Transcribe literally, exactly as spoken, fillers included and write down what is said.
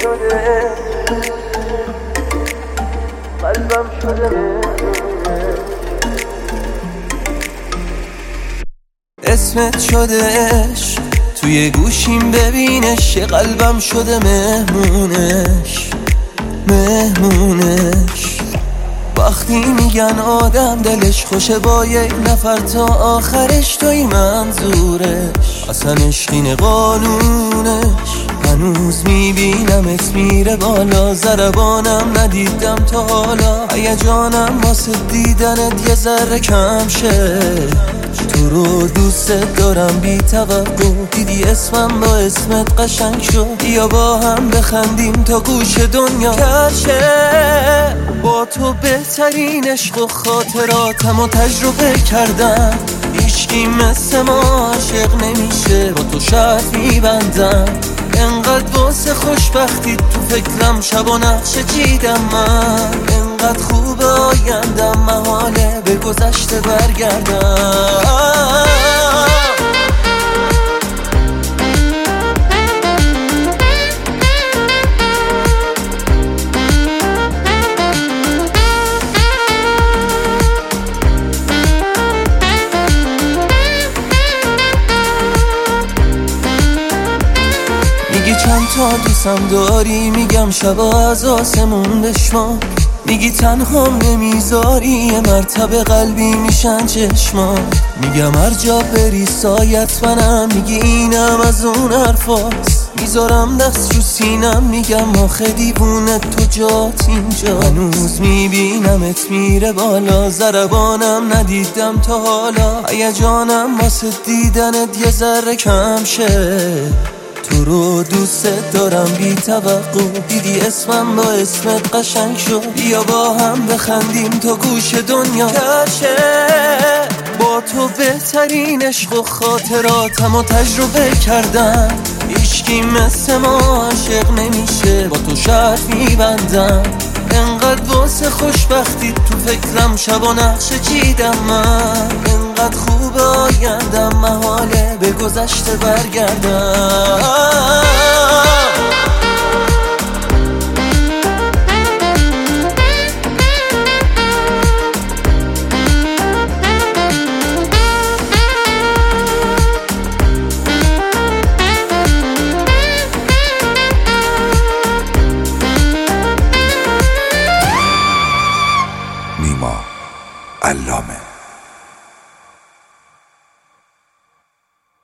شده قلبم شده اسمت شدهش توی گوشیم ببینش یه قلبم شده مهمونش مهمونش وقتی میگن آدم دلش خوشه با یک نفر تا آخرش توی منظورش اصلا عشقین قانونش هنوز میبینمت میره بالا ضربانم ندیدم تا حالا هیجانم واسه دیدنت یه ذره کم شه تو رو دوست دارم بی توقع دیدی اسمم با اسمت قشنگ شد یا با هم بخندیم تا گوش دنیا کشه با تو بهترین عشق و خاطراتم و تجربه کردم هیچکی مثل ما عاشق نمیشه با تو شرط میبندم انقدر واسه خوشبختی تو فکرم شب و نقشه چیدم من انقدر خوب آیندم محاله به گذشته برگردم میگی چند تا دوستم داری میگم شبا از آسمون بشمار میگی تنهام نمیذاری یه مرتبه قلبی میشن چشمان میگم هر جا بری سایت منم میگی اینم از اون حرفاست میذارم دست رو سینم میگم آخه دیوونه تو جات اینجا هنوز میبینمت میره بالا ضربانم ندیدم تا حالا هیجانم واسه دیدنت یه ذره کم شه تو رو دوست دارم بی توقع دیدی اسمم با اسمت قشنگ شد بیا با هم بخندیم تا گوش دنیا کشه با تو بهترین عشق و خاطراتم و تجربه کردم هیچکی مثل ما عاشق نمیشه با تو شرط میبندم انقدر واسه خوشبختی تو فکرم شب و نقشه چیدم من انقدر خوب آیندم محاله به گذشته برگردم